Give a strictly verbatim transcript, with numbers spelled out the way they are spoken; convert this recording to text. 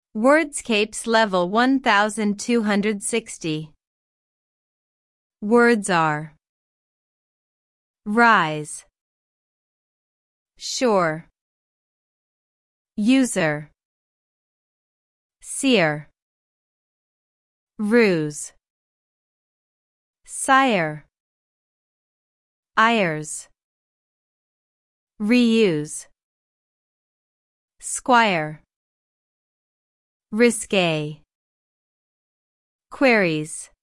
Wordscapes level one thousand two hundred sixty. Words are rise, sure, user, seer, ruse, sire, ayers, reuse, squire, risque, queries.